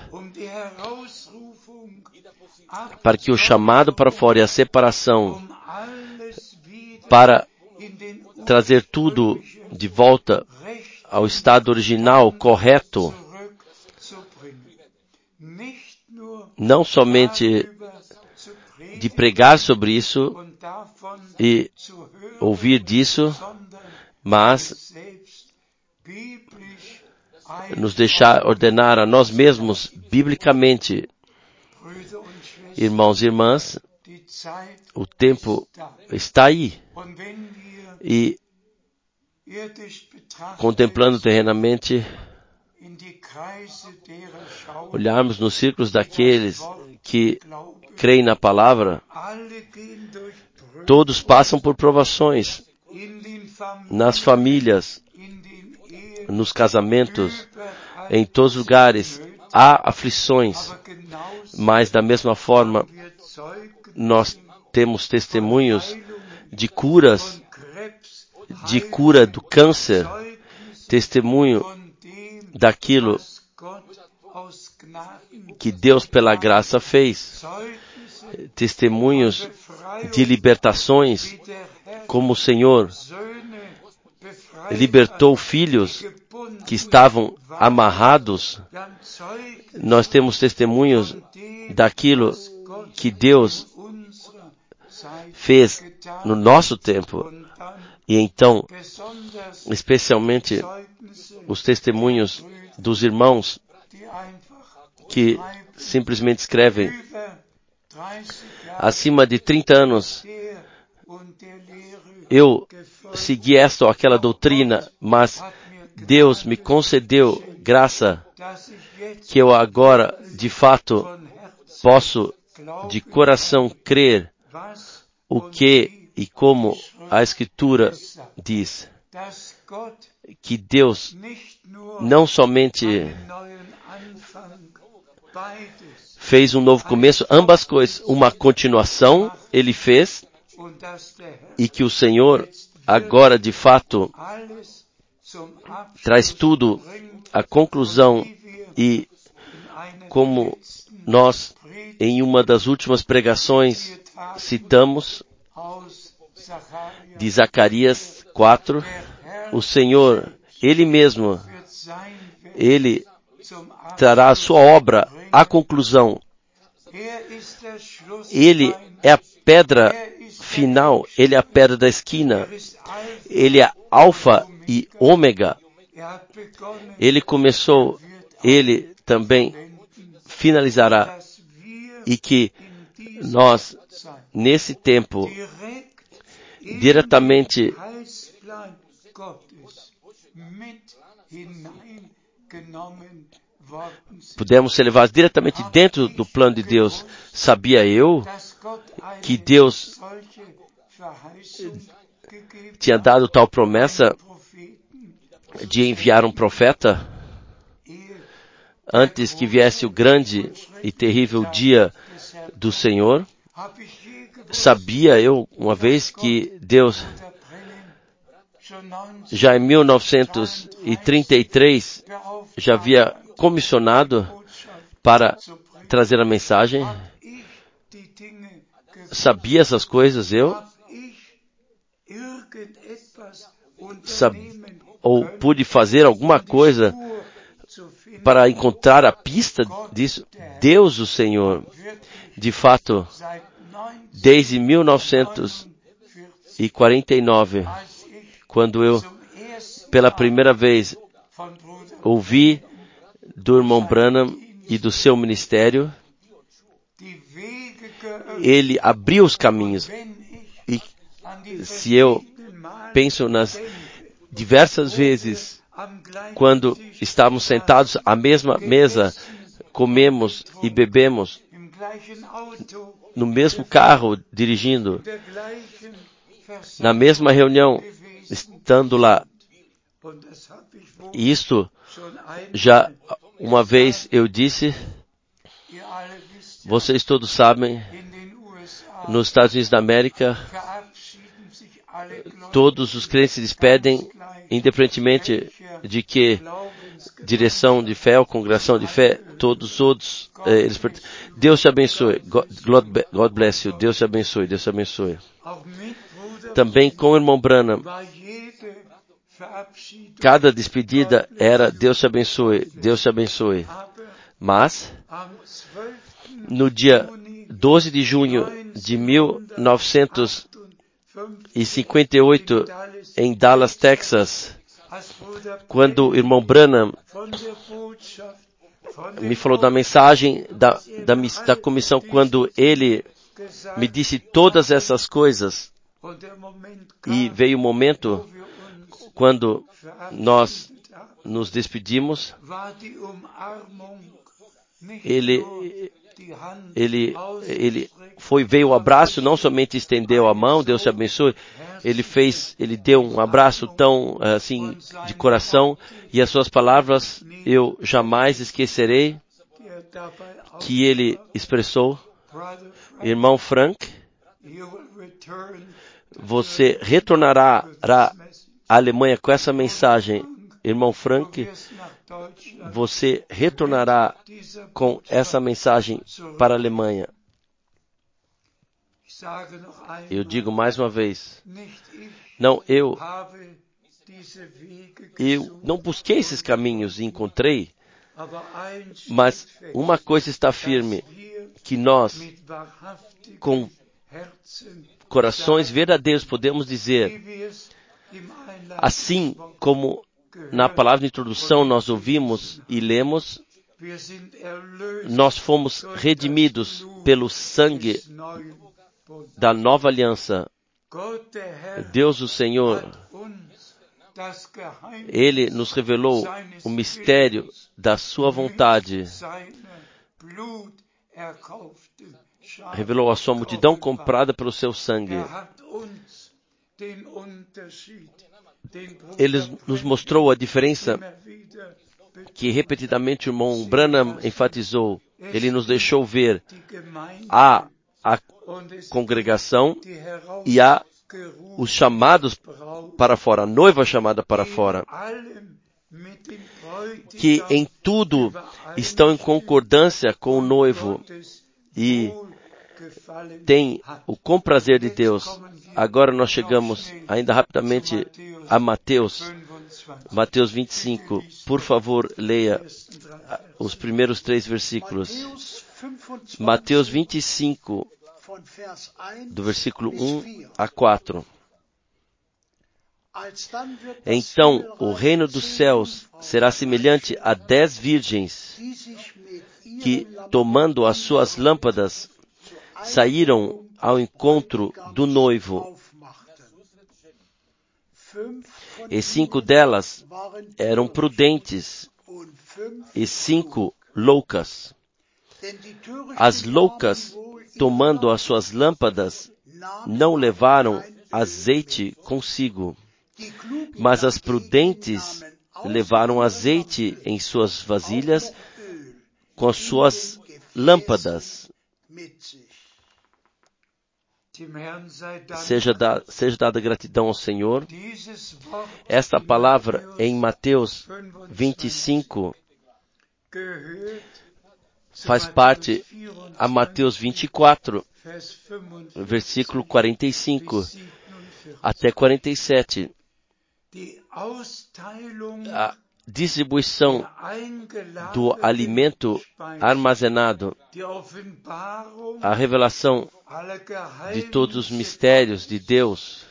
para que o chamado para fora e a separação, para trazer tudo de volta ao estado original, correto, não somente de pregar sobre isso e ouvir disso, mas nos deixar ordenar a nós mesmos biblicamente. Irmãos e irmãs, o tempo está aí. E contemplando terrenamente, olharmos nos círculos daqueles que creem na palavra, todos passam por provações nas famílias, nos casamentos, em todos os lugares há aflições, mas da mesma forma nós temos testemunhos de curas, de cura do câncer, testemunho daquilo que Deus pela graça fez, testemunhos de libertações, como o Senhor libertou filhos que estavam amarrados. Nós temos testemunhos daquilo que Deus fez no nosso tempo. E então, especialmente os testemunhos dos irmãos que simplesmente escrevem acima de trinta anos. Eu segui esta ou aquela doutrina, mas Deus me concedeu graça que eu agora, de fato, posso de coração crer o que e como a Escritura diz. Que Deus não somente fez um novo começo, ambas coisas, uma continuação Ele fez, e que o Senhor agora, de fato, traz tudo à conclusão, e como nós, em uma das últimas pregações, citamos de Zacarias quatro, o Senhor, Ele mesmo, Ele trará a sua obra à conclusão. Ele é a pedra final, Ele é a pedra da esquina, Ele é alfa e ômega. Ele começou, Ele também finalizará, e que nós, nesse tempo, diretamente pudemos ser levados diretamente dentro do plano de Deus. Sabia eu que Deus tinha dado tal promessa de enviar um profeta antes que viesse o grande e terrível dia do Senhor? Sabia eu, uma vez, que Deus, já em mil novecentos e trinta e três, já havia comissionado para trazer a mensagem? Sabia essas coisas eu? Sab... Ou pude fazer alguma coisa para encontrar a pista disso? Deus, o Senhor, de fato, desde mil novecentos e quarenta e nove, quando eu, pela primeira vez, ouvi do irmão Branham e do seu ministério, ele abriu os caminhos. E se eu penso nas diversas vezes, quando estávamos sentados à mesma mesa, comemos e bebemos, no mesmo carro, dirigindo, na mesma reunião, estando lá. Isto, já uma vez eu disse, vocês todos sabem, nos Estados Unidos da América, todos os crentes se despedem, independentemente de que direção de fé ou congregação de fé, todos os outros, eh, eles, Deus te abençoe, God, God bless you, Deus te abençoe, Deus te abençoe. Também com o irmão Branham, cada despedida era Deus te abençoe, Deus te abençoe. Mas, no dia doze de junho de mil novecentos e cinquenta e oito, em Dallas, Texas, quando o irmão Branham me falou da mensagem da, da, da comissão, quando ele me disse todas essas coisas, e veio o momento quando nós nos despedimos, ele, ele, ele foi, veio o abraço, não somente estendeu a mão, Deus te abençoe, ele fez, ele deu um abraço tão, assim, de coração, e as suas palavras eu jamais esquecerei, que ele expressou: irmão Frank, você retornará à Alemanha com essa mensagem. Irmão Frank, você retornará com essa mensagem para a Alemanha. Eu digo mais uma vez, não, eu, eu não busquei esses caminhos e encontrei, mas uma coisa está firme, que nós, com corações verdadeiros, podemos dizer, assim como na palavra de introdução nós ouvimos e lemos, nós fomos redimidos pelo sangue da nova aliança. Deus, o Senhor, Ele nos revelou o mistério da sua vontade, revelou a sua multidão comprada pelo seu sangue. Ele nos mostrou a diferença que repetidamente o irmão Branham enfatizou. Ele nos deixou ver a, a congregação e há os chamados para fora, a noiva chamada para fora, que em tudo estão em concordância com o noivo e tem o comprazer de Deus. Agora nós chegamos ainda rapidamente a Mateus, Mateus vinte e cinco. Por favor, leia os primeiros três versículos. Mateus vinte e cinco, do versículo um a quatro. Então o reino dos céus será semelhante a dez virgens que, tomando as suas lâmpadas, saíram ao encontro do noivo. E cinco delas eram prudentes e cinco loucas. As loucas, tomando as suas lâmpadas, não levaram azeite consigo, mas as prudentes levaram azeite em suas vasilhas com as suas lâmpadas. Seja, da, seja dada gratidão ao Senhor. Esta palavra em Mateus vinte e cinco faz parte a Mateus vinte e quatro, versículo quarenta e cinco até quarenta e sete. A distribuição do alimento armazenado, a revelação de todos os mistérios de Deus,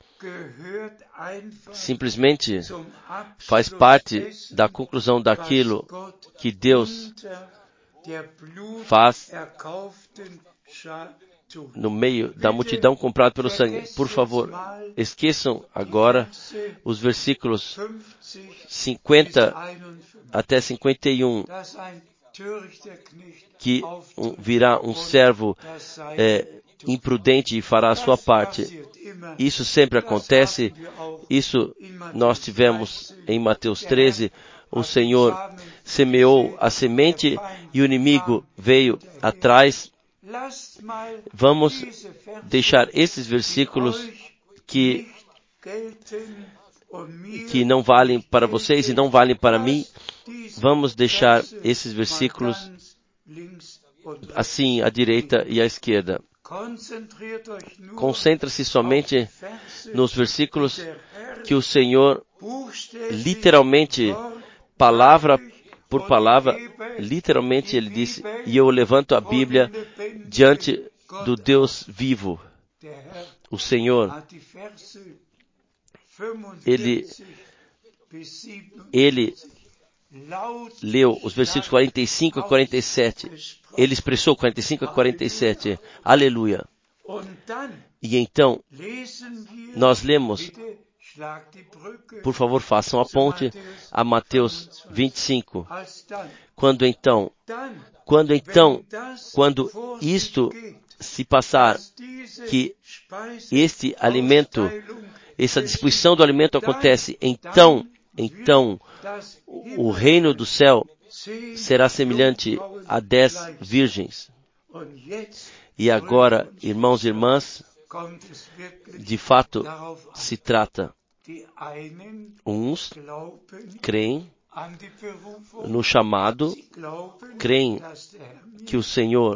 simplesmente faz parte da conclusão daquilo que Deus faz no meio da multidão comprada pelo sangue. Por favor, esqueçam agora os versículos cinquenta até cinquenta e um, que um, virá um servo é, imprudente e fará a sua parte. Isso sempre acontece. Isso nós tivemos em Mateus treze. O Senhor semeou a semente e o inimigo veio atrás. Vamos deixar esses versículos que, que não valem para vocês e não valem para mim. Vamos deixar esses versículos assim à direita e à esquerda. Concentre-se somente nos versículos que o Senhor literalmente, palavra por palavra, literalmente ele disse: e eu levanto a Bíblia diante do Deus vivo. O Senhor, ele, ele leu os versículos quarenta e cinco a quarenta e sete. Ele expressou quarenta e cinco a quarenta e sete. Aleluia. E então, nós lemos, por favor, façam a ponte a Mateus vinte e cinco. Quando então, quando então, quando isto se passar, que este alimento, essa distribuição do alimento acontece, então, então, o reino do céu será semelhante a dez virgens. E agora, irmãos e irmãs, de fato se trata. Uns creem no chamado, creem que o Senhor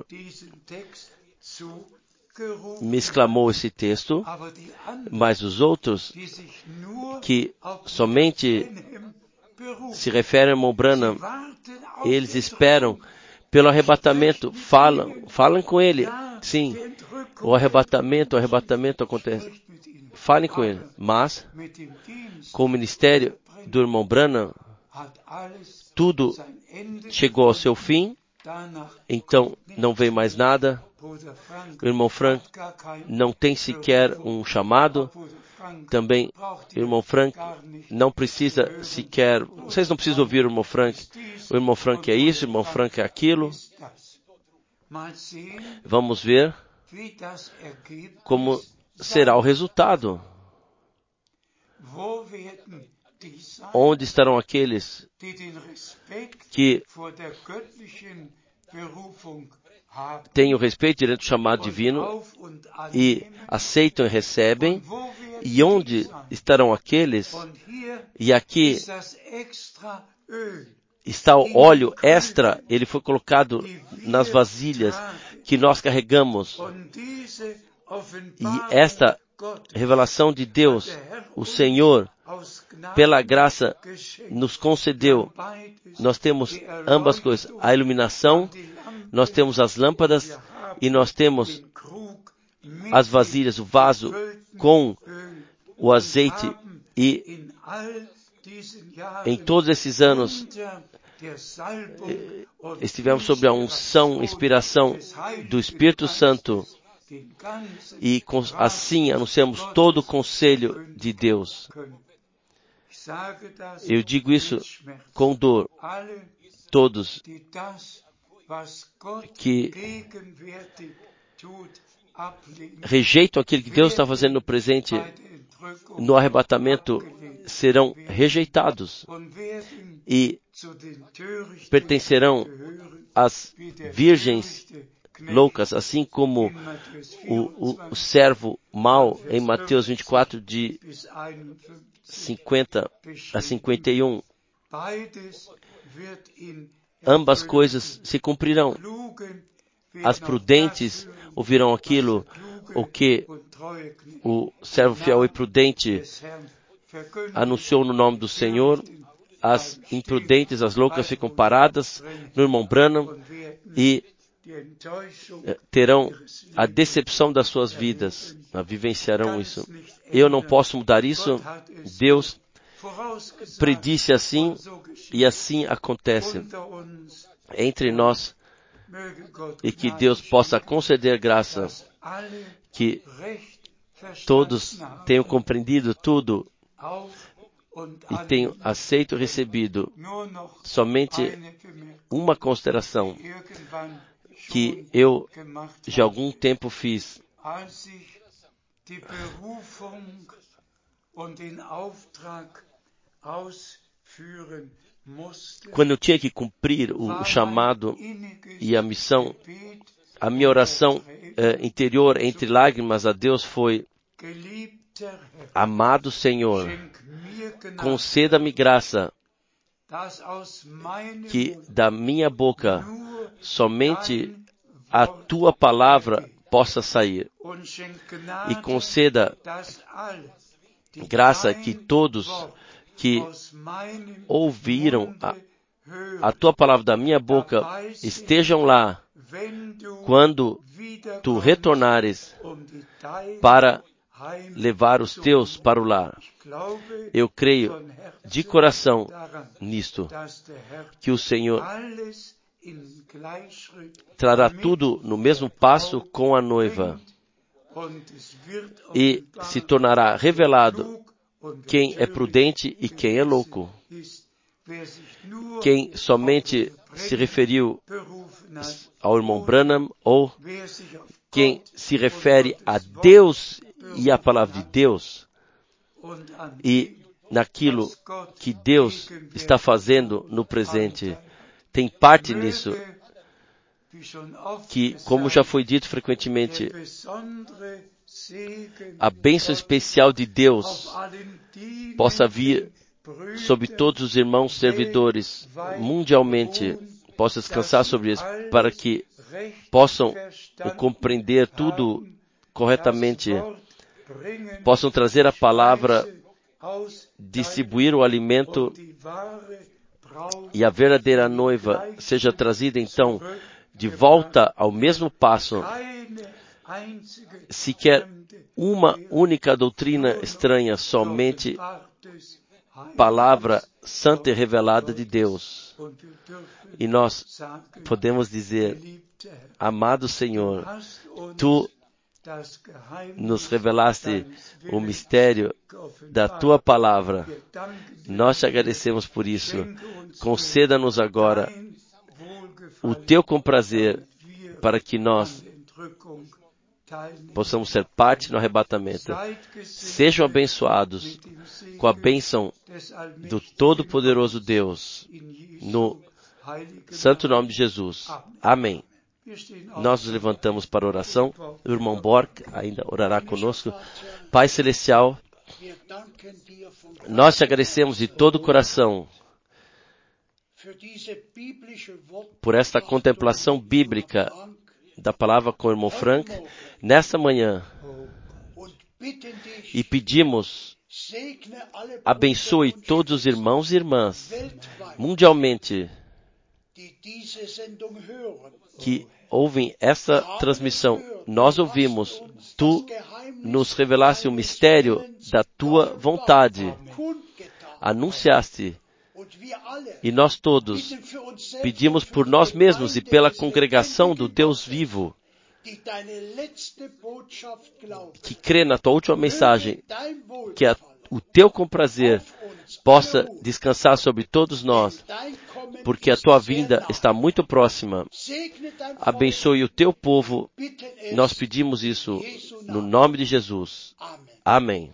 me exclamou esse texto, mas os outros que somente se referem ao Branham, eles esperam pelo arrebatamento, falam, falam com ele. Sim, o arrebatamento, o arrebatamento acontece. Falem com ele, mas com o ministério do irmão Branham, tudo chegou ao seu fim, então não vem mais nada. O irmão Frank não tem sequer um chamado. Também o irmão Frank não precisa sequer... Vocês não precisam ouvir o irmão Frank. O irmão Frank é isso, o irmão Frank é aquilo. Vamos ver como será o resultado. Onde estarão aqueles que têm o respeito direito do chamado divino e aceitam e recebem? E onde estarão aqueles? E aqui está o óleo extra, ele foi colocado nas vasilhas que nós carregamos. E esta revelação de Deus, o Senhor, pela graça, nos concedeu. Nós temos ambas coisas, a iluminação, nós temos as lâmpadas e nós temos as vasilhas, o vaso com o azeite. E em todos esses anos estivemos sob a unção, inspiração do Espírito Santo. E assim anunciamos todo o conselho de Deus. Eu digo isso com dor. Todos que rejeitam aquilo que Deus está fazendo no presente, no arrebatamento, serão rejeitados e pertencerão às virgens loucas, assim como o, o, o servo mau em Mateus vinte e quatro, de cinquenta a cinquenta e um. Ambas coisas se cumprirão. As prudentes ouvirão aquilo, o que o servo fiel e prudente anunciou no nome do Senhor. As imprudentes, as loucas ficam paradas no irmão Branham e terão a decepção das suas vidas, vivenciarão isso. Eu não posso mudar isso. Deus predisse assim e assim acontece entre nós, e que Deus possa conceder graça, que todos tenham compreendido tudo e tenham aceito e recebido. Somente uma consideração que eu já há algum tempo fiz. Quando eu tinha que cumprir o chamado e a missão, a minha oração eh, interior entre lágrimas a Deus foi: amado Senhor, conceda-me graça, que da minha boca somente a tua palavra possa sair, e conceda graça que todos que ouviram a, a tua palavra da minha boca estejam lá quando tu retornares para levar os teus para o lar. Eu creio de coração nisto, que o Senhor trará tudo no mesmo passo com a noiva, e se tornará revelado quem é prudente e quem é louco. Quem somente se referiu ao irmão Branham, ou quem se refere a Deus e à palavra de Deus, e naquilo que Deus está fazendo no presente, tem parte nisso, que, como já foi dito frequentemente, a bênção especial de Deus possa vir sobre todos os irmãos servidores mundialmente, possa descansar sobre eles, para que possam compreender tudo corretamente, possam trazer a palavra, distribuir o alimento, e a verdadeira noiva seja trazida então de volta ao mesmo passo. Sequer uma única doutrina estranha, somente palavra santa e revelada de Deus. E nós podemos dizer: amado Senhor, Tu nos revelaste o mistério da Tua palavra. Nós te agradecemos por isso. Conceda-nos agora o Teu comprazer para que nós possamos ser parte no arrebatamento. Sejam abençoados com a bênção do Todo-Poderoso Deus, no santo nome de Jesus. Amém. Nós nos levantamos para a oração. O irmão Borg ainda orará conosco. Pai Celestial, nós te agradecemos de todo o coração por esta contemplação bíblica da palavra com o irmão Frank nesta manhã. E pedimos, abençoe todos os irmãos e irmãs mundialmente que ouvem essa transmissão. Nós ouvimos, Tu nos revelaste o mistério da Tua vontade, anunciaste, e nós todos pedimos por nós mesmos e pela congregação do Deus vivo, que crê na Tua última mensagem, que a, o Teu comprazer possa descansar sobre todos nós, porque a Tua vinda está muito próxima. Abençoe o Teu povo. Nós pedimos isso no nome de Jesus. Amém.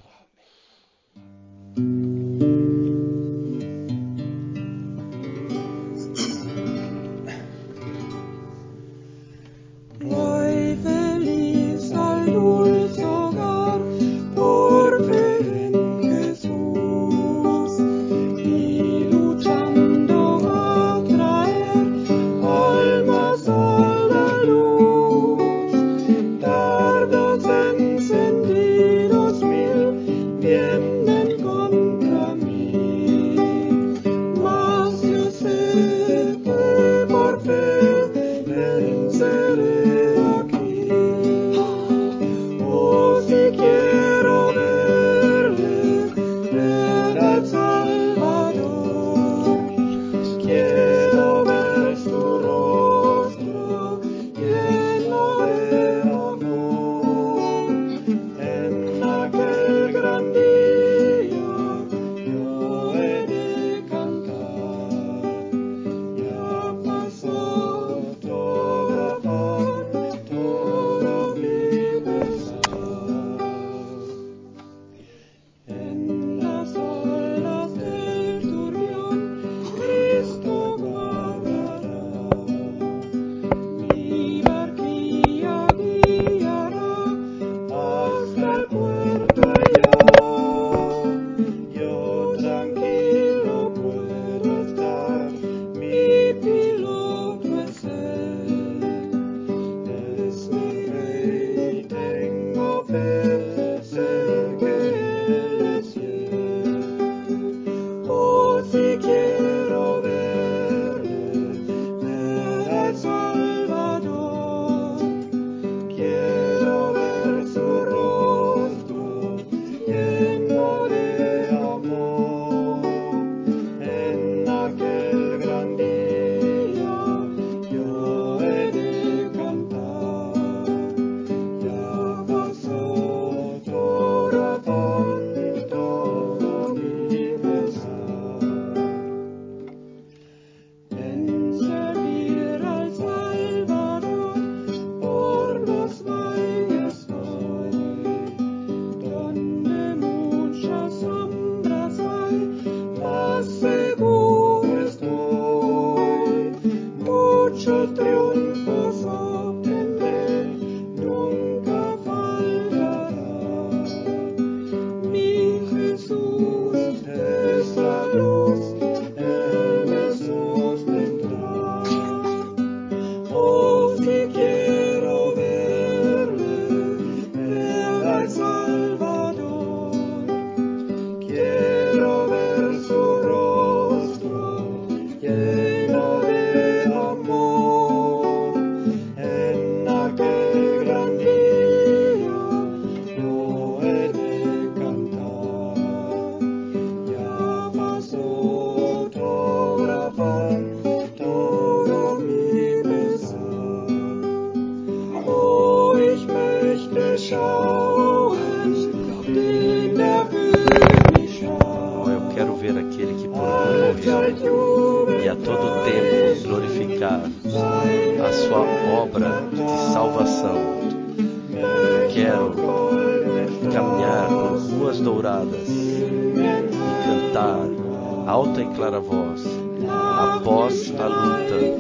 ver aquele que por mim morreu e a todo tempo glorificar a sua obra de salvação. Quero caminhar por ruas douradas e cantar alta e clara voz após a luta